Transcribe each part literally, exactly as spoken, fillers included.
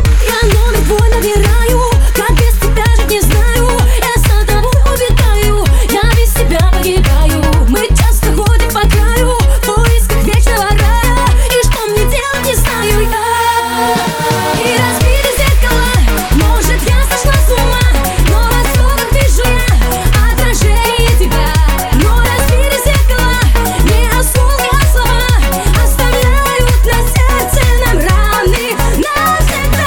Я номер твой набираю, как без тебя жить не знаю. Я за тобой убегаю, я без тебя погибаю. Мы часто ходим по краю в поисках вечного рая, и что мне делать, не знаю я. И разбили зеркала, может я сошла с ума, но в осколках вижу я отражение тебя. Но разбили зеркала, не осколки, а слова, оставляют на сердце нам раны навсегда.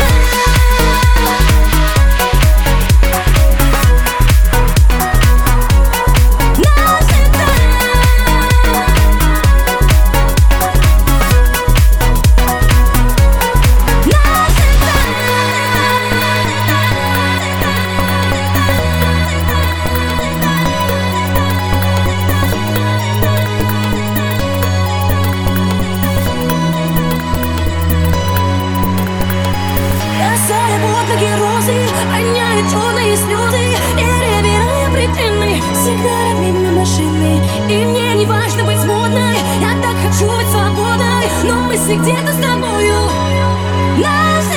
Бросая под ноги розы, роняя черные слезы, перебирая причины, всегда родными машины. И мне не важно быть модной, я так хочу быть свободной, но мысли где-то с тобою. Нас